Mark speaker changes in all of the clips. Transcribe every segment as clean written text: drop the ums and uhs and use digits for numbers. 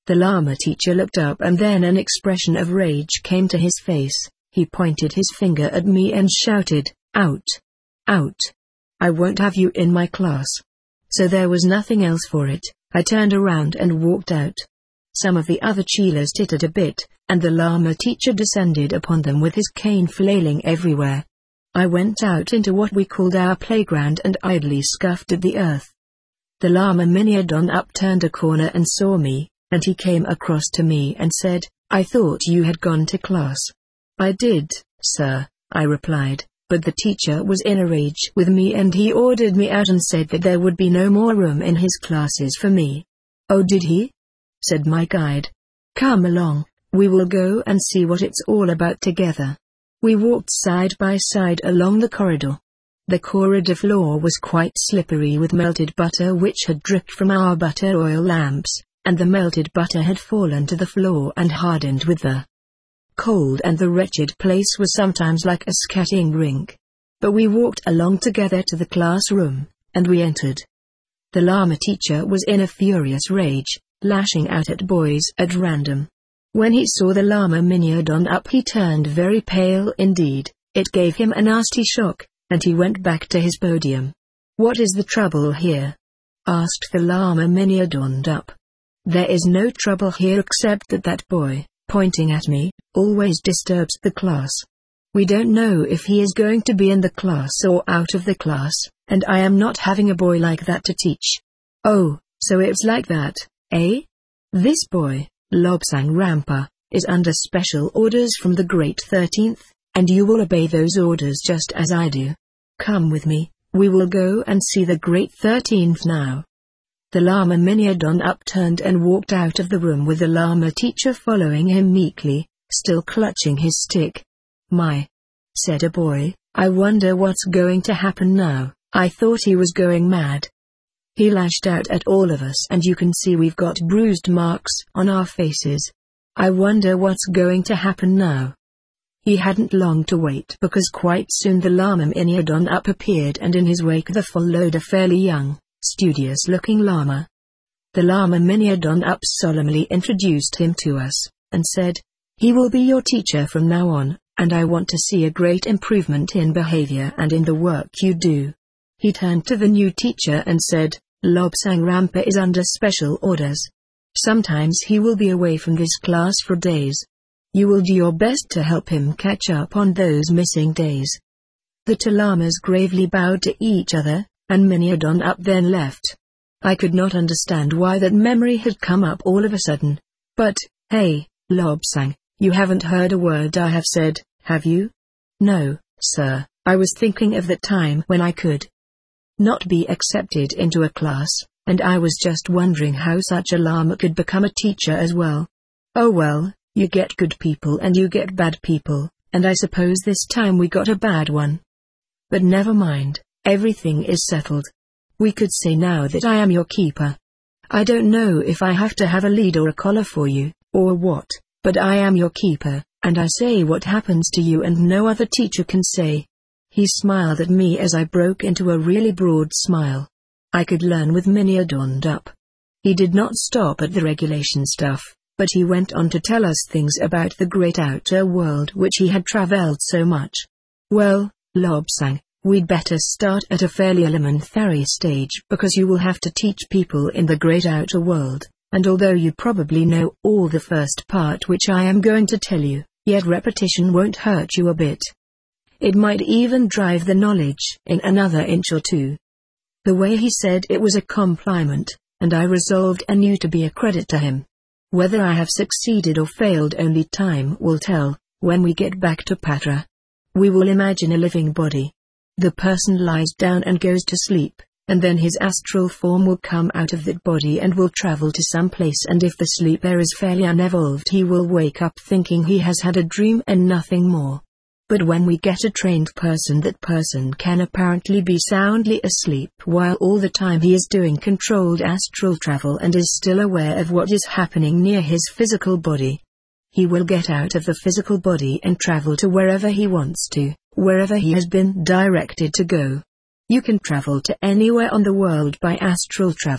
Speaker 1: The Lama teacher looked up and then an expression of rage came to his face. He pointed his finger at me and shouted, "Out! Out! I won't have you in my class." So there was nothing else for it. I turned around and walked out. Some of the other chelas tittered a bit, and the Lama teacher descended upon them with his cane flailing everywhere. I went out into what we called our playground and idly scuffed at the earth. The Lama Miniadon up turned a corner and saw me, and he came across to me and said, "I thought you had gone to class." "I did, sir," I replied, "but the teacher was in a rage with me and he ordered me out and said that there would be no more room in his classes for me." "Oh, did he?" said my guide. "Come along, we will go and see what it's all about together." We walked side by side along the corridor. The corridor floor was quite slippery with melted butter which had dripped from our butter oil lamps, and the melted butter had fallen to the floor and hardened with the cold, and the wretched place was sometimes like a skating rink. But we walked along together to the classroom, and we entered. The Lama teacher was in a furious rage, lashing out at boys at random. When he saw the Lama Miniadon up he turned very pale indeed. It gave him a nasty shock, and he went back to his podium. "What is the trouble here?" asked the Lama Miniadon up. "There is no trouble here except that boy, pointing at me, always disturbs the class. We don't know if he is going to be in the class or out of the class, and I am not having a boy like that to teach." "Oh, so it's like that, eh? This boy, Lobsang Rampa, is under special orders from the Great 13th, and you will obey those orders just as I do. Come with me, we will go and see the Great 13th now." The Lama Miniadon upturned and walked out of the room with the Lama teacher following him meekly, still clutching his stick. "My," said a boy, "I wonder what's going to happen now. I thought he was going mad. He lashed out at all of us and you can see we've got bruised marks on our faces. I wonder what's going to happen now." He hadn't long to wait because quite soon the Lama Miniadon up appeared and in his wake there followed a fairly young, studious-looking Lama. The Lama Miniadon up solemnly introduced him to us, and said, "He will be your teacher from now on, and I want to see a great improvement in behavior and in the work you do." He turned to the new teacher and said, "Lobsang Rampa is under special orders. Sometimes he will be away from this class for days. You will do your best to help him catch up on those missing days." The two Lamas gravely bowed to each other, and Miniadon up then left. I could not understand why that memory had come up all of a sudden. But, hey, Lobsang, you haven't heard a word I have said, have you? "No, sir, I was thinking of that time when I could not be accepted into a class, and I was just wondering how such a Lama could become a teacher as well." "Oh well, you get good people and you get bad people, and I suppose this time we got a bad one. But never mind, everything is settled. We could say now that I am your keeper. I don't know if I have to have a lead or a collar for you, or what, but I am your keeper, and I say what happens to you and no other teacher can say." He smiled at me as I broke into a really broad smile. I could learn with Miniadon up. He did not stop at the regulation stuff, but he went on to tell us things about the great outer world which he had traveled so much. "Well, Lobsang, we'd better start at a fairly elementary stage because you will have to teach people in the great outer world, and although you probably know all the first part which I am going to tell you, yet repetition won't hurt you a bit. It might even drive the knowledge in another inch or two." The way he said it was a compliment, and I resolved anew to be a credit to him. Whether I have succeeded or failed only time will tell. When we get back to Patra, we will imagine a living body. The person lies down and goes to sleep, and then his astral form will come out of that body and will travel to some place, and if the sleeper is fairly unevolved he will wake up thinking he has had a dream and nothing more. But when we get a trained person, that person can apparently be soundly asleep while all the time he is doing controlled astral travel and is still aware of what is happening near his physical body. He will get out of the physical body and travel to wherever he wants to, wherever he has been directed to go. You can travel to anywhere on the world by astral travel,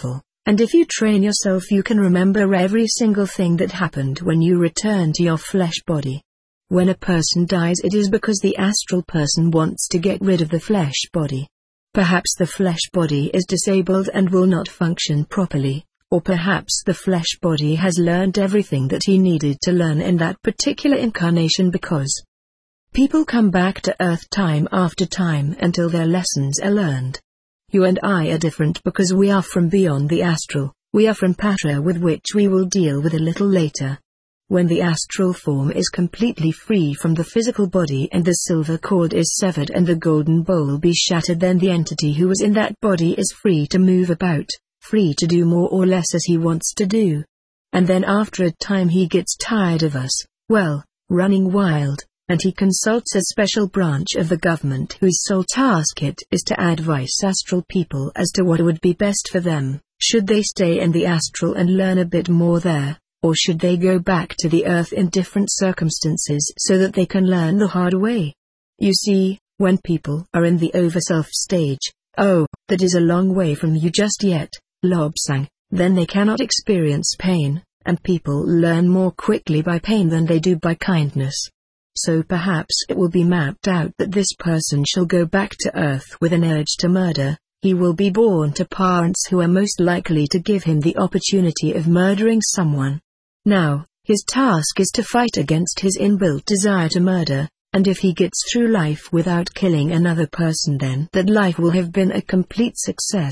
Speaker 1: And if you train yourself, you can remember every single thing that happened when you return to your flesh body. When a person dies, it is because the astral person wants to get rid of the flesh body. Perhaps the flesh body is disabled and will not function properly, or perhaps the flesh body has learned everything that he needed to learn in that particular incarnation, because people come back to Earth time after time until their lessons are learned. You and I are different because we are from beyond the astral. We are from Patra, with which we will deal with a little later. When the astral form is completely free from the physical body and the silver cord is severed and the golden bowl be shattered, then the entity who is in that body is free to move about, free to do more or less as he wants to do. And then after a time he gets tired of us, running wild, and he consults a special branch of the government whose sole task it is to advise astral people as to what would be best for them. Should they stay in the astral and learn a bit more there, or should they go back to the earth in different circumstances so that they can learn the hard way? You see, when people are in the overself stage, that is a long way from you just yet, Lobsang, then they cannot experience pain, and people learn more quickly by pain than they do by kindness. So perhaps it will be mapped out that this person shall go back to earth with an urge to murder. He will be born to parents who are most likely to give him the opportunity of murdering someone. Now, his task is to fight against his inbuilt desire to murder, and if he gets through life without killing another person, then that life will have been a complete success.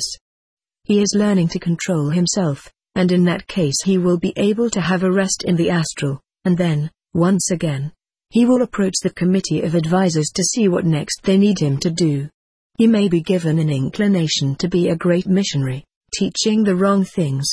Speaker 1: He is learning to control himself, and in that case he will be able to have a rest in the astral, and then, once again, he will approach the committee of advisors to see what next they need him to do. He may be given an inclination to be a great missionary, teaching the wrong things.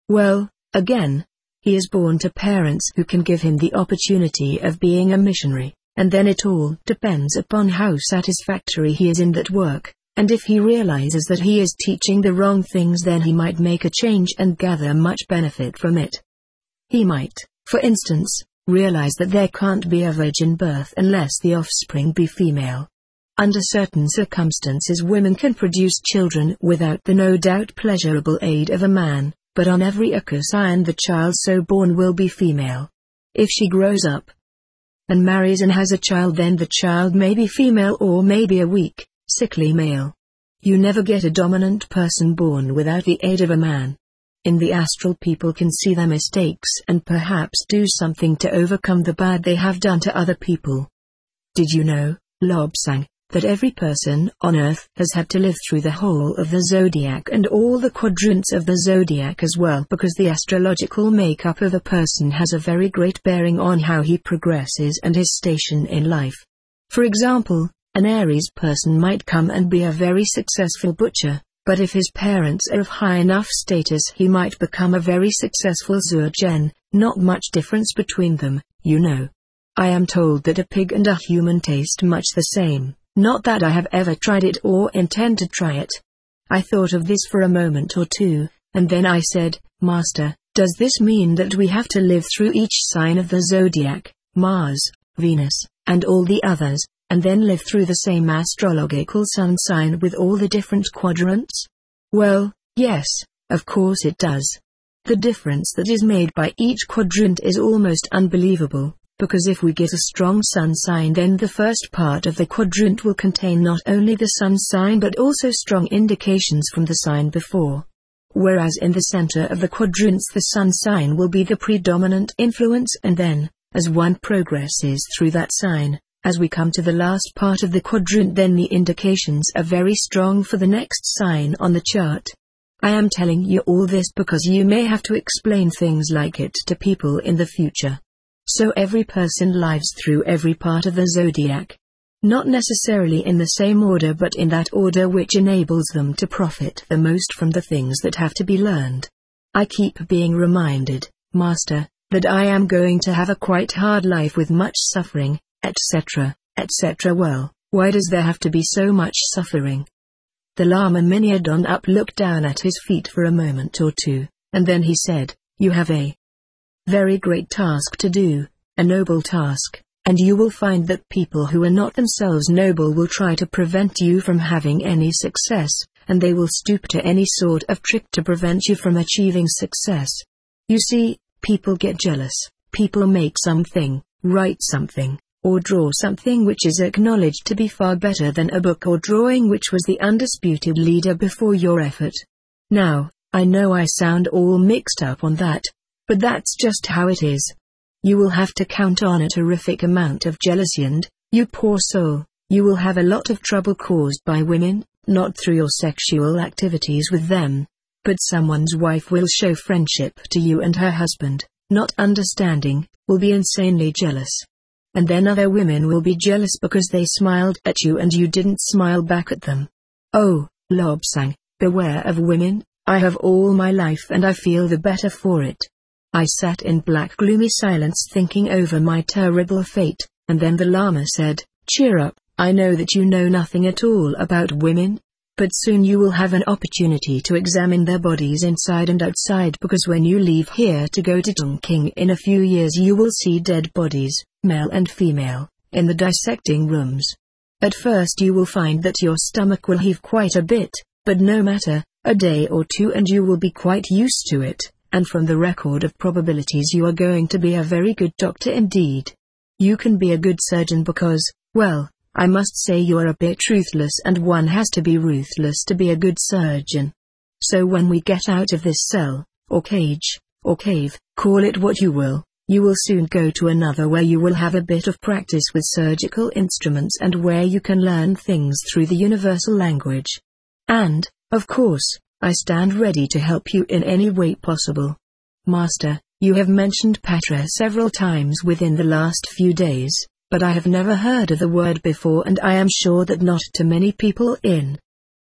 Speaker 1: Again, he is born to parents who can give him the opportunity of being a missionary, and then it all depends upon how satisfactory he is in that work, and if he realizes that he is teaching the wrong things, then he might make a change and gather much benefit from it. He might, for instance, realize that there can't be a virgin birth unless the offspring be female. Under certain circumstances women can produce children without the no doubt pleasurable aid of a man, but on every occasion the child so born will be female. If she grows up and marries and has a child, then the child may be female or may be a weak, sickly male. You never get a dominant person born without the aid of a man. In the astral, people can see their mistakes and perhaps do something to overcome the bad they have done to other people. Did you know, Lobsang, that every person on Earth has had to live through the whole of the zodiac and all the quadrants of the zodiac as well, because the astrological makeup of a person has a very great bearing on how he progresses and his station in life. For example, an Aries person might come and be a very successful butcher, but if his parents are of high enough status, he might become a very successful Zurgen. Not much difference between them, you know. I am told that a pig and a human taste much the same. Not that I have ever tried it or intend to try it. I thought of this for a moment or two, and then I said, Master, does this mean that we have to live through each sign of the zodiac, Mars, Venus, and all the others, and then live through the same astrological sun sign with all the different quadrants? Well, yes, of course it does. The difference that is made by each quadrant is almost unbelievable. Because if we get a strong sun sign, then the first part of the quadrant will contain not only the sun sign but also strong indications from the sign before. Whereas in the center of the quadrants the sun sign will be the predominant influence, and then, as one progresses through that sign, as we come to the last part of the quadrant, then the indications are very strong for the next sign on the chart. I am telling you all this because you may have to explain things like it to people in the future. So every person lives through every part of the zodiac. Not necessarily in the same order, but in that order which enables them to profit the most from the things that have to be learned. I keep being reminded, Master, that I am going to have a quite hard life with much suffering, etc., etc. Well, why does there have to be so much suffering? The Lama Minyadon looked down at his feet for a moment or two, and then he said, You have a very great task to do, a noble task, and you will find that people who are not themselves noble will try to prevent you from having any success, and they will stoop to any sort of trick to prevent you from achieving success. You see, people get jealous, people make something, write something, or draw something which is acknowledged to be far better than a book or drawing which was the undisputed leader before your effort. Now, I know I sound all mixed up on that, but that's just how it is. You will have to count on a terrific amount of jealousy and, you poor soul, you will have a lot of trouble caused by women, not through your sexual activities with them, but someone's wife will show friendship to you and her husband, not understanding, will be insanely jealous. And then other women will be jealous because they smiled at you and you didn't smile back at them. Oh, Lobsang, beware of women. I have all my life and I feel the better for it. I sat in black gloomy silence thinking over my terrible fate, and then the Lama said, "Cheer up, I know that you know nothing at all about women, but soon you will have an opportunity to examine their bodies inside and outside, because when you leave here to go to Chongqing in a few years you will see dead bodies, male and female, in the dissecting rooms. At first you will find that your stomach will heave quite a bit, but no matter, a day or two and you will be quite used to it, and from the record of probabilities you are going to be a very good doctor indeed. You can be a good surgeon because, well, I must say you are a bit ruthless and one has to be ruthless to be a good surgeon. So when we get out of this cell, or cage, or cave, call it what you will soon go to another where you will have a bit of practice with surgical instruments and where you can learn things through the universal language. And, of course, I stand ready to help you in any way possible. Master, you have mentioned Patra several times within the last few days, but I have never heard of the word before and I am sure that not to many people in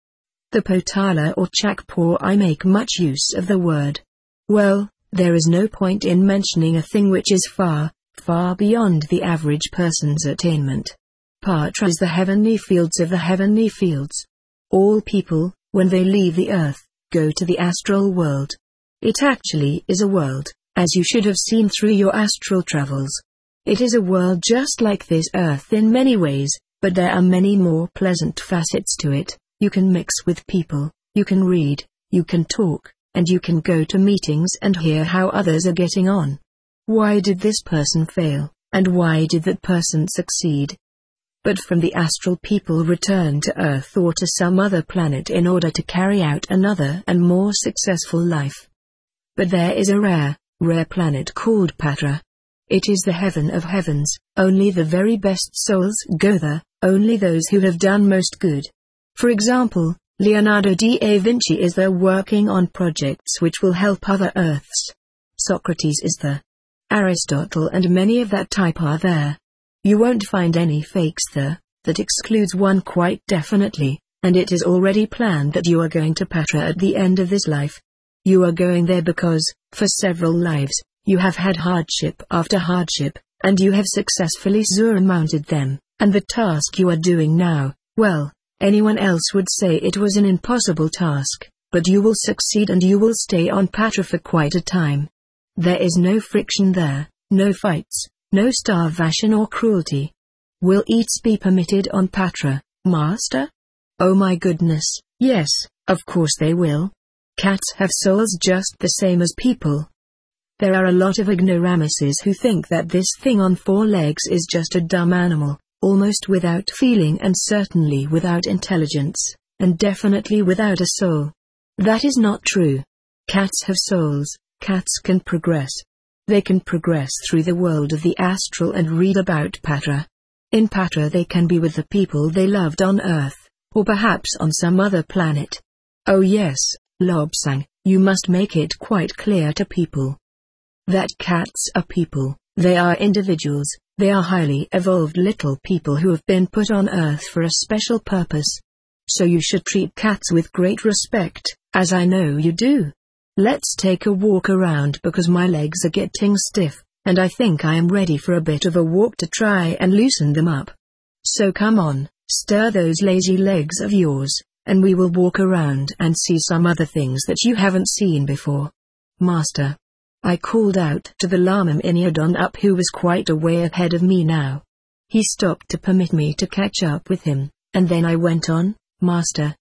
Speaker 1: the Potala or Chakpur I make much use of the word. Well, there is no point in mentioning a thing which is far, far beyond the average person's attainment. Patra is the heavenly fields of the heavenly fields. All people, when they leave the earth, go to the astral world. It actually is a world, as you should have seen through your astral travels. It is a world just like this earth in many ways, but there are many more pleasant facets to it. You can mix with people, you can read, you can talk, and you can go to meetings and hear how others are getting on. Why did this person fail, and why did that person succeed? But from the astral people return to Earth or to some other planet in order to carry out another and more successful life. But there is a rare planet called Patra. It is the heaven of heavens, only the very best souls go there, only those who have done most good. For example, Leonardo da Vinci is there working on projects which will help other Earths. Socrates is there. Aristotle and many of that type are there. You won't find any fakes there, that excludes one quite definitely, and it is already planned that you are going to Patra at the end of this life. You are going there because, for several lives, you have had hardship after hardship, and you have successfully surmounted them, and the task you are doing now, well, anyone else would say it was an impossible task, but you will succeed and you will stay on Patra for quite a time. There is no friction there, no fights, no starvation or cruelty. Will eats be permitted on Patra, Master? Oh my goodness, yes, of course they will. Cats have souls just the same as people. There are a lot of ignoramuses who think that this thing on 4 legs is just a dumb animal, almost without feeling and certainly without intelligence, and definitely without a soul. That is not true. Cats have souls, cats can progress. They can progress through the world of the astral and read about Patra. In Patra they can be with the people they loved on Earth, or perhaps on some other planet. Oh yes, Lobsang, you must make it quite clear to people that cats are people, they are individuals, they are highly evolved little people who have been put on Earth for a special purpose. So you should treat cats with great respect, as I know you do. Let's take a walk around because my legs are getting stiff, and I think I am ready for a bit of a walk to try and loosen them up. So come on, stir those lazy legs of yours, and we will walk around and see some other things that you haven't seen before. Master. I called out to the Lama Miniodon up who was quite a way ahead of me now. He stopped to permit me to catch up with him, and then I went on, Master,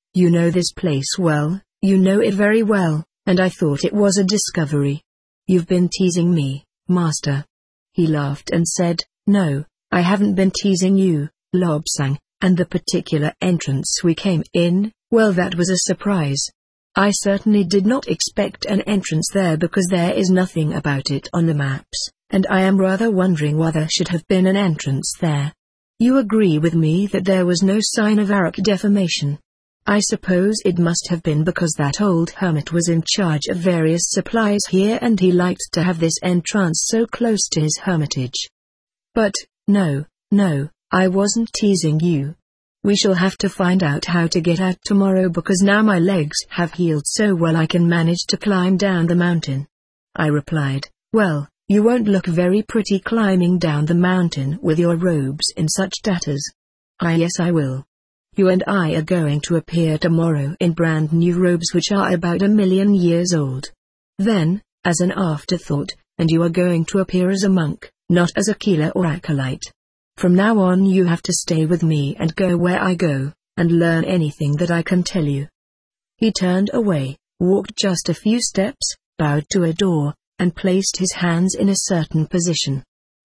Speaker 1: You know this place well, you know it very well, and I thought it was a discovery. You've been teasing me, Master. He laughed and said, No, I haven't been teasing you, Lobsang, and the particular entrance we came in, well, that was a surprise. I certainly did not expect an entrance there because there is nothing about it on the maps, and I am rather wondering why there should have been an entrance there. You agree with me that there was no sign of Arak deformation? I suppose it must have been because that old hermit was in charge of various supplies here and he liked to have this entrance so close to his hermitage. But, no, I wasn't teasing you. We shall have to find out how to get out tomorrow because now my legs have healed so well I can manage to climb down the mountain. I replied, Well, you won't look very pretty climbing down the mountain with your robes in such tatters. Yes, I will. You and I are going to appear tomorrow in brand new robes which are about 1,000,000 years old. Then, as an afterthought, and you are going to appear as a monk, not as a Keeler or acolyte. From now on you have to stay with me and go where I go, and learn anything that I can tell you. He turned away, walked just a few steps, bowed to a door, and placed his hands in a certain position.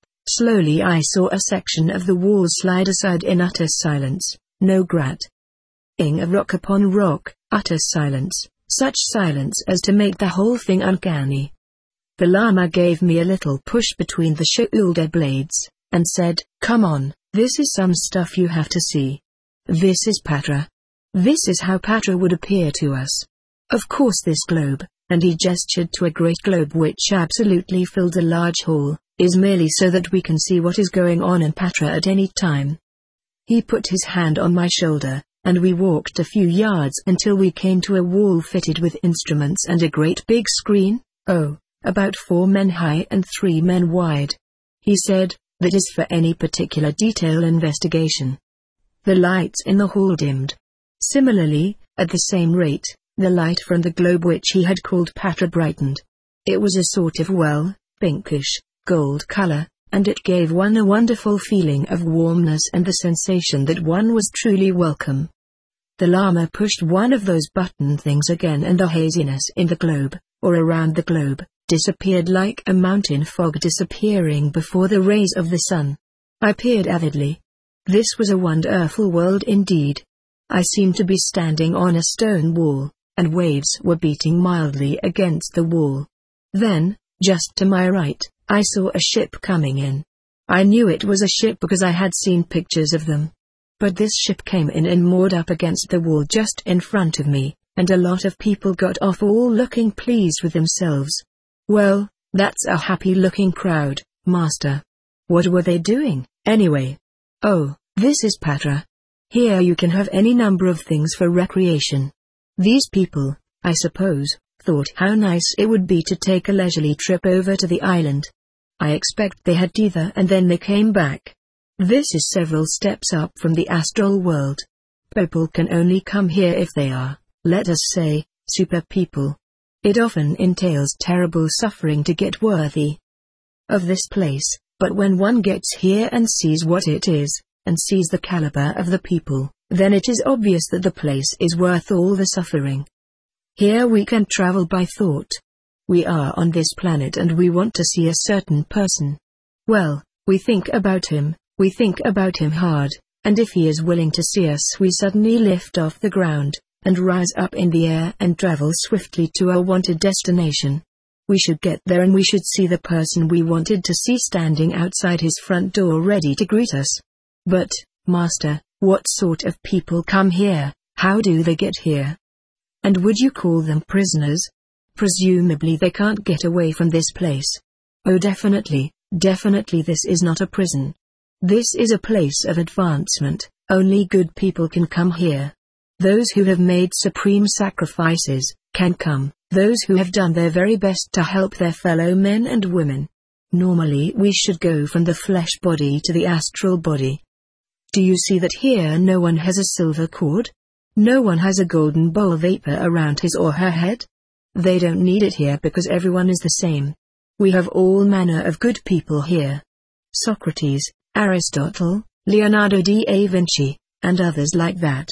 Speaker 1: Slowly I saw a section of the wall slide aside in utter silence. No grating of rock upon rock, utter silence, such silence as to make the whole thing uncanny. The Lama gave me a little push between the shoulder blades, and said, Come on, this is some stuff you have to see. This is Patra. This is how Patra would appear to us. Of course this globe, and he gestured to a great globe which absolutely filled a large hall, is merely so that we can see what is going on in Patra at any time. He put his hand on my shoulder, and we walked a few yards until we came to a wall fitted with instruments and a great big screen, about 4 men high and 3 men wide. He said, That is for any particular detail investigation. The lights in the hall dimmed. Similarly, at the same rate, the light from the globe which he had called Patra brightened. It was a sort of pinkish, gold color, and it gave one a wonderful feeling of warmness and the sensation that one was truly welcome. The Lama pushed one of those button things again and the haziness in the globe, or around the globe, disappeared like a mountain fog disappearing before the rays of the sun. I peered avidly. This was a wonderful world indeed. I seemed to be standing on a stone wall, and waves were beating mildly against the wall. Then, just to my right, I saw a ship coming in. I knew it was a ship because I had seen pictures of them. But this ship came in and moored up against the wall just in front of me, and a lot of people got off all looking pleased with themselves. Well, that's a happy-looking crowd, Master. What were they doing, anyway? Oh, this is Patra. Here you can have any number of things for recreation. These people, I suppose, thought how nice it would be to take a leisurely trip over to the island. I expect they had tea there and then they came back. This is several steps up from the astral world. People can only come here if they are, let us say, super people. It often entails terrible suffering to get worthy of this place, but when one gets here and sees what it is, and sees the caliber of the people, then it is obvious that the place is worth all the suffering. Here we can travel by thought. We are on this planet and we want to see a certain person. Well, we think about him hard, and if he is willing to see us we suddenly lift off the ground, and rise up in the air and travel swiftly to our wanted destination. We should get there and we should see the person we wanted to see standing outside his front door ready to greet us. But, Master, what sort of people come here? How do they get here? And would you call them prisoners? Presumably they can't get away from this place. Oh, definitely this is not a prison. This is a place of advancement. Only good people can come here. Those who have made supreme sacrifices can come, those who have done their very best to help their fellow men and women. Normally we should go from the flesh body to the astral body. Do you see that here no one has a silver cord? No one has a golden bowl vapor around his or her head? They don't need it here because everyone is the same. We have all manner of good people here. Socrates, Aristotle, Leonardo da Vinci, and others like that.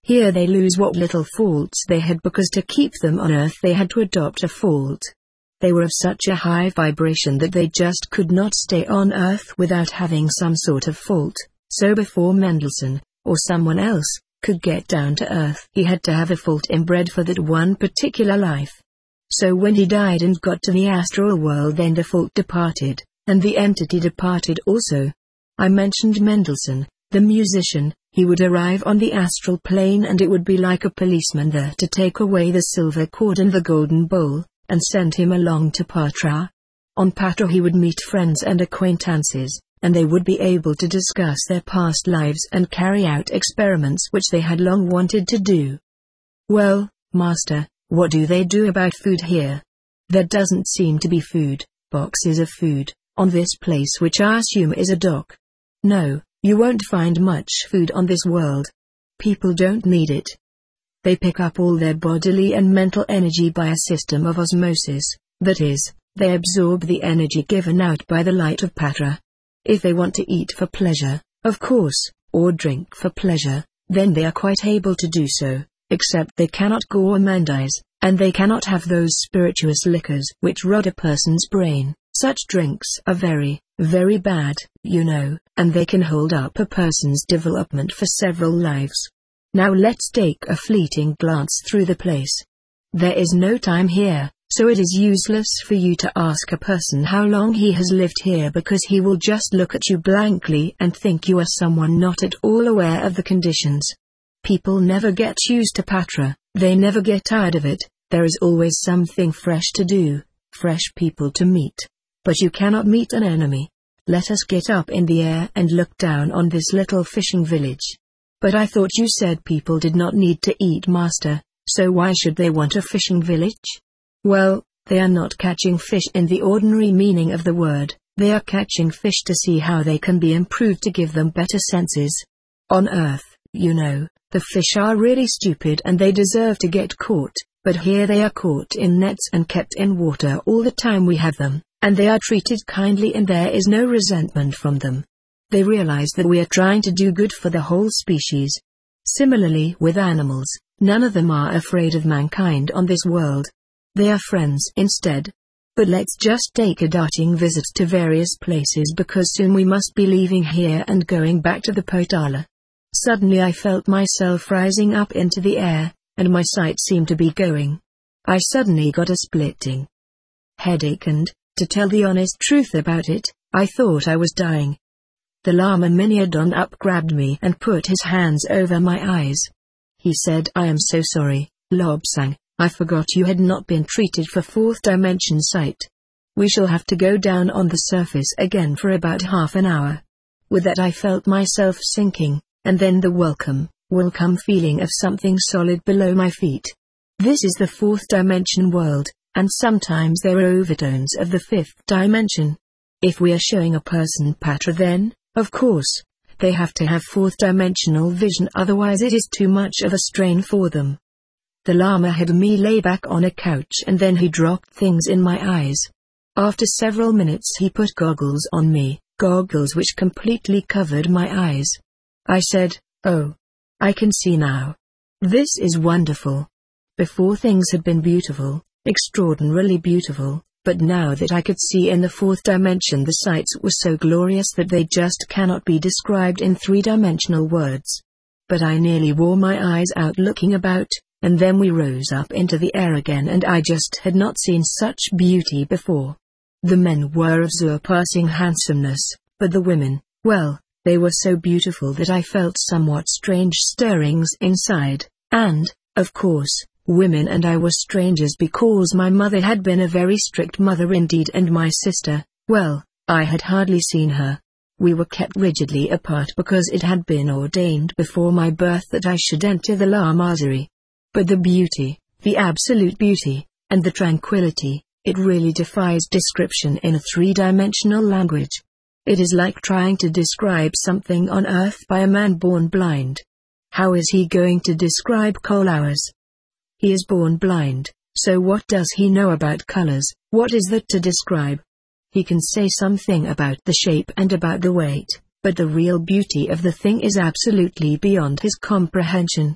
Speaker 1: Here they lose what little faults they had because to keep them on Earth they had to adopt a fault. They were of such a high vibration that they just could not stay on Earth without having some sort of fault, so before Mendelssohn, or someone else, could get down to Earth he had to have a fault inbred for that one particular life. So when he died and got to the astral world, then the fault departed, and the entity departed also. I mentioned Mendelssohn, the musician. He would arrive on the astral plane and it would be like a policeman there to take away the silver cord and the golden bowl, and send him along to Patra. On Patra he would meet friends and acquaintances, and they would be able to discuss their past lives and carry out experiments which they had long wanted to do. Well, Master, what do they do about food here? There doesn't seem to be food, boxes of food, on this place which I assume is a dock. No. You won't find much food on this world. People don't need it. They pick up all their bodily and mental energy by a system of osmosis, that is, they absorb the energy given out by the light of Patra. If they want to eat for pleasure, of course, or drink for pleasure, then they are quite able to do so, except they cannot gourmandize, and they cannot have those spirituous liquors which rot a person's brain. Such drinks are very, very bad, you know, and they can hold up a person's development for several lives. Now let's take a fleeting glance through the place. There is no time here, so it is useless for you to ask a person how long he has lived here because he will just look at you blankly and think you are someone not at all aware of the conditions. People never get used to Patra, they never get tired of it, there is always something fresh to do, fresh people to meet. But you cannot meet an enemy. Let us get up in the air and look down on this little fishing village. But I thought you said people did not need to eat, Master, so why should they want a fishing village? Well, they are not catching fish in the ordinary meaning of the word, they are catching fish to see how they can be improved to give them better senses. On Earth, you know, the fish are really stupid and they deserve to get caught, but here they are caught in nets and kept in water all the time we have them. And they are treated kindly and there is no resentment from them. They realize that we are trying to do good for the whole species. Similarly with animals, none of them are afraid of mankind on this world. They are friends instead. But let's just take a darting visit to various places because soon we must be leaving here and going back to the Potala. Suddenly I felt myself rising up into the air, and my sight seemed to be going. I suddenly got a splitting headache and, to tell the honest truth about it, I thought I was dying. The Lama Minyadon grabbed me and put his hands over my eyes. He said, I am so sorry, Lobsang, I forgot you had not been treated for fourth dimension sight. We shall have to go down on the surface again for about half an hour. With that I felt myself sinking, and then the welcome feeling of something solid below my feet. This is the fourth dimension world. And sometimes there are overtones of the fifth dimension. If we are showing a person Patra then, of course, they have to have fourth dimensional vision, otherwise it is too much of a strain for them. The Lama had me lay back on a couch and then he dropped things in my eyes. After several minutes he put goggles on me, goggles which completely covered my eyes. I said, oh, I can see now. This is wonderful. Before things had been beautiful. Extraordinarily beautiful, but now that I could see in the fourth dimension the sights were so glorious that they just cannot be described in three-dimensional words. But I nearly wore my eyes out looking about, and then we rose up into the air again and I just had not seen such beauty before. The men were of surpassing handsomeness, but the women, well, they were so beautiful that I felt somewhat strange stirrings inside, and, of course, women and I were strangers because my mother had been a very strict mother indeed and my sister, well, I had hardly seen her. We were kept rigidly apart because it had been ordained before my birth that I should enter the Lamasery. But the beauty, the absolute beauty, and the tranquility, it really defies description in a three-dimensional language. It is like trying to describe something on Earth by a man born blind. How is he going to describe colors? He is born blind, so what does he know about colors? What is that to describe? He can say something about the shape and about the weight, but the real beauty of the thing is absolutely beyond his comprehension.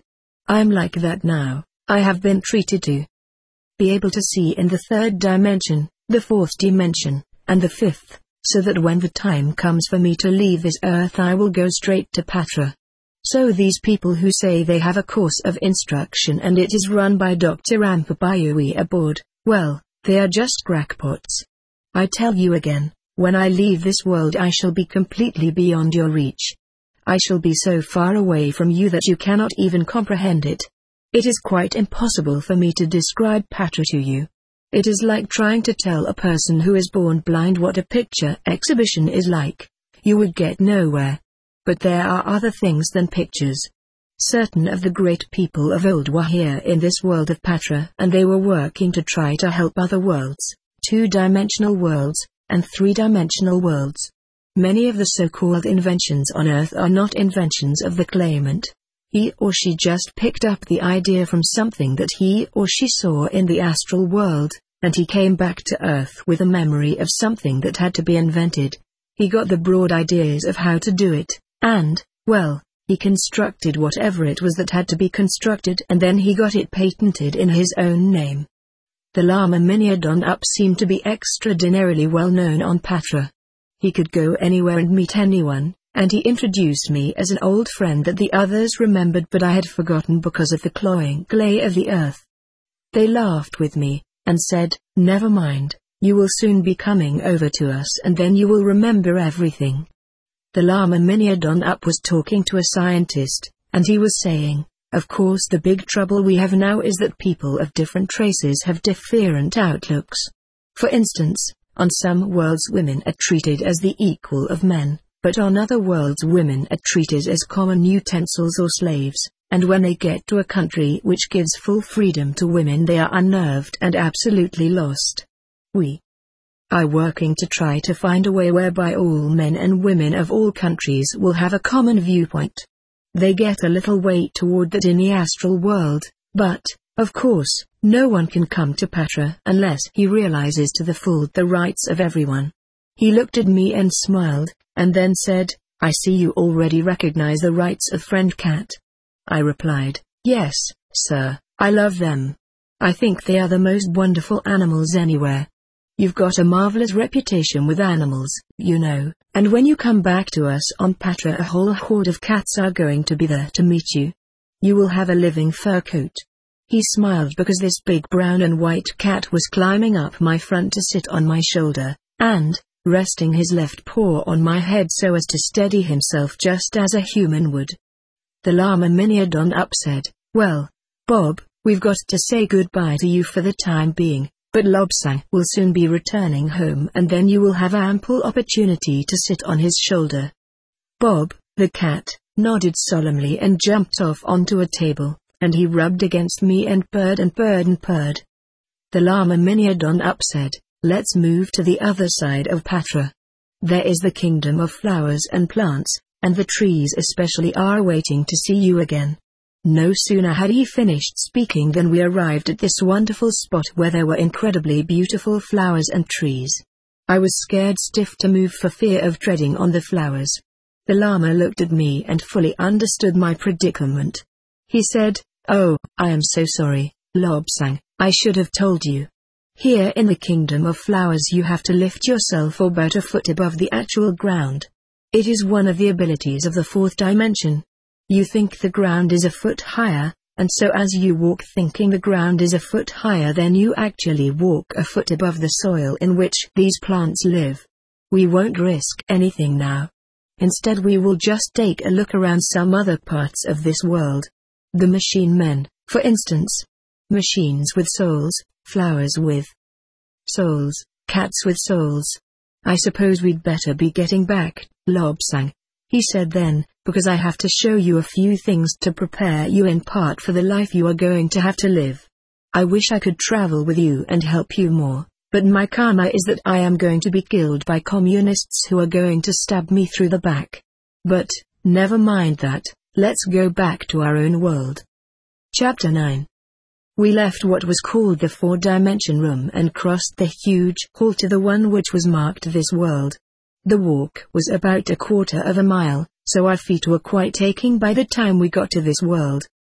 Speaker 1: I'm like that now. I have been treated to be able to see in the third dimension, the fourth dimension, and the fifth, so that when the time comes for me to leave this earth I will go straight to Patra. So these people who say they have a course of instruction and it is run by Dr. Rampabayui aboard, well, they are just crackpots. I tell you again, when I leave this world I shall be completely beyond your reach. I shall be so far away from you that you cannot even comprehend it. It is quite impossible for me to describe Patra to you. It is like trying to tell a person who is born blind what a picture exhibition is like. You would get nowhere. But there are other things than pictures. Certain of the great people of old were here in this world of Patra, and they were working to try to help other worlds, two-dimensional worlds, and three-dimensional worlds. Many of the so-called inventions on Earth are not inventions of the claimant. He or she just picked up the idea from something that he or she saw in the astral world, and he came back to Earth with a memory of something that had to be invented. He got the broad ideas of how to do it, and, well, he constructed whatever it was that had to be constructed and then he got it patented in his own name. The Lama Miniadon Up seemed to be extraordinarily well known on Patra. He could go anywhere and meet anyone, and he introduced me as an old friend that the others remembered but I had forgotten because of the cloying clay of the earth. They laughed with me, and said, "Never mind, you will soon be coming over to us and then you will remember everything." The Lama Miniadon Up was talking to a scientist, and he was saying, "Of course the big trouble we have now is that people of different races have different outlooks. For instance, on some worlds women are treated as the equal of men, but on other worlds women are treated as common utensils or slaves, and when they get to a country which gives full freedom to women they are unnerved and absolutely lost. We are working to try to find a way whereby all men and women of all countries will have a common viewpoint. They get a little way toward that in the astral world, but, of course, no one can come to Patra unless he realizes to the full the rights of everyone." He looked at me and smiled, and then said, "I see you already recognize the rights of Friend Cat." I replied, "Yes, sir, I love them. I think they are the most wonderful animals anywhere. You've got a marvelous reputation with animals, you know, and when you come back to us on Patra a whole horde of cats are going to be there to meet you. You will have a living fur coat." He smiled because this big brown and white cat was climbing up my front to sit on my shoulder, and, resting his left paw on my head so as to steady himself just as a human would. The Lama Miniadon Up said, "Well, Bob, we've got to say goodbye to you for the time being. But Lobsang will soon be returning home and then you will have ample opportunity to sit on his shoulder." Bob, the cat, nodded solemnly and jumped off onto a table, and he rubbed against me and purred and purred and purred. The Lama Miniadon Up said, "Let's move to the other side of Patra. There is the kingdom of flowers and plants, and the trees especially are waiting to see you again." No sooner had he finished speaking than we arrived at this wonderful spot where there were incredibly beautiful flowers and trees. I was scared stiff to move for fear of treading on the flowers. The Lama looked at me and fully understood my predicament. He said, "Oh, I am so sorry, Lobsang, I should have told you. Here in the kingdom of flowers you have to lift yourself about a foot above the actual ground. It is one of the abilities of the fourth dimension. You think the ground is a foot higher, and so as you walk thinking the ground is a foot higher then you actually walk a foot above the soil in which these plants live. We won't risk anything now. Instead we will just take a look around some other parts of this world. The machine men, for instance. Machines with souls, flowers with souls, cats with souls. I suppose we'd better be getting back, Lobsang," he said then, "because I have to show you a few things to prepare you in part for the life you are going to have to live. I wish I could travel with you and help you more, but my karma is that I am going to be killed by communists who are going to stab me through the back. But, never mind that, let's go back to our own world." Chapter 9. We left what was called the four-dimension room and crossed the huge hall to the one which was marked this world. The walk was about a quarter of a mile, so our feet were quite aching by the time we got to this world.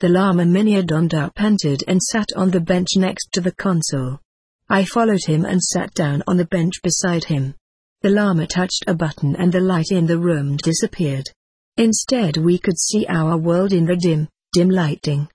Speaker 1: The Lama Miniodonda entered and sat on the bench next to the console. I followed him and sat down on the bench beside him. The Lama touched a button and the light in the room disappeared. Instead we could see our world in the dim lighting.